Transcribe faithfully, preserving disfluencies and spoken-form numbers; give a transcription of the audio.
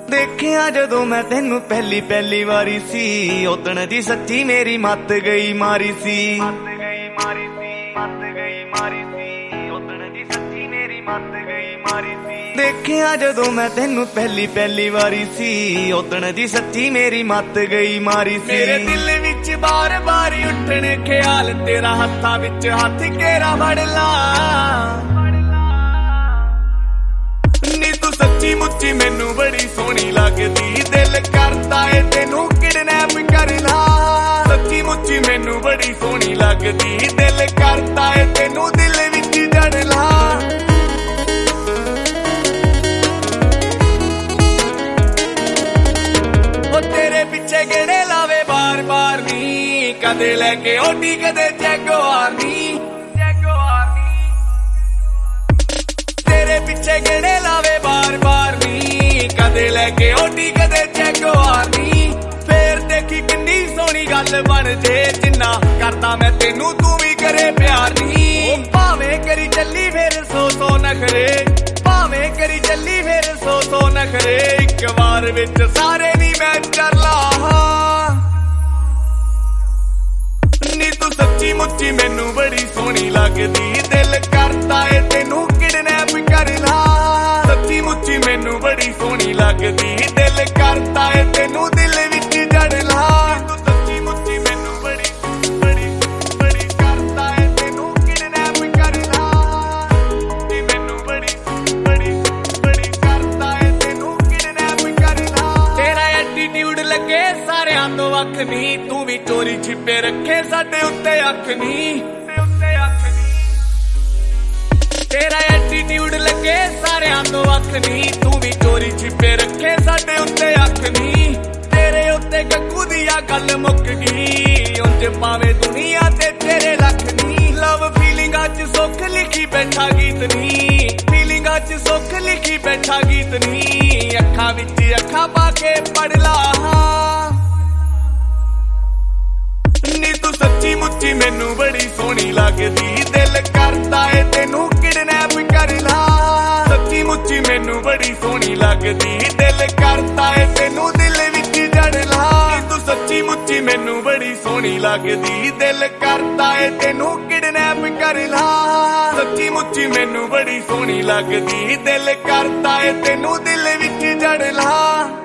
देखिया जदों मैं तेनू पहली पहली वारी सी उदण दी सच्ची मेरी मत गई मारी सी मत गई मारी सी मत गई मारी सी उदण दी सच्ची मेरी मत गई मारी सी देखिया जदों मैं तेनू पहली पहली वारी सी उदण दी सच्ची मेरी मत गई मारी सी मेरे दिल विच बार बार उठण ख्याल तेरा हत्थां विच हथ घेरा फड़ ला नी तू सच्ची मुच्ची मैनू बड़ी सोहनी लगदी दिल करदा ए तेनू किडनैप कर ला सच्ची मुच्ची मैनू बड़ी सोहनी लगदी दिल करदा ए तेनू दिल विच जड़ ला ओ तेरे पिछे गेड़े लावे बार बार नी कदे लेके ओडी कदे जैगुआर नी तेरे पिछे गेड़े लावे बार बार नी कदे लेके ओडी कदे जैगुआर नी फिर देखी किन्नी सोहनी गल बन जे जिन्ना करदा मैं तेनू तू भी करे प्यार नी भावें करी चली फिर सौ सौ नखरे भावें करी चली फिर सौ सौ नखरे एक बार विच सारे नी मैं कर ला नी तू सच्ची मुच्ची मैनू बड़ी सोहनी लगदी दिल करदा ए तेनू किडनैप कर ला सच्ची मुच्ची मैनू बड़ी सोहनी लगदी दिल करदा ए तेनू दिल विच जड़ ला तू सच्ची मुच्ची मैनू बड़ी बड़ी बड़ी करदा ए तेनू किडनैप कर ला नी मैनू बड़ी बड़ी बड़ी करदा ए तेनू किडनैप कर ला तेरा एटीट्यूड लगे सारियां तो अख नी तू भी चोरी छिपे रखे साडे उत्ते अख नी उत्ते अख नी तेरा एटीट्यूड लगे सारियां तो अख नी तू भी चोरी छिपे रखे साडे उत्ते अख नी तेरे उत्ते गग्गू दिया गल मुक गई उंज पावे दुनिया ते तेरे लख नी लव फीलिंगां च सुख लिखी बैठा गीत नी फीलिंगां च सुख लिखी बैठा गीत नी अखां विच अखां पा के पढ़ ला नी तू सच्ची मुच्ची मैनू बड़ी सोहनी लगदी दिल करदा ए तेनू किडनैप कर ला सच्ची मुच्ची मैनू बड़ी सोहनी लगदी दिल करदा ए तेनू दिल विच जड़ ला तू सच्ची मुच्ची मैनू बड़ी सोहनी लगदी दिल करदा ए तेनू किडनैप कर ला सच्ची मुच्ची मैनू बड़ी सोहनी लगदी दिल करदा ए तेनू दिल विच जड़ ला।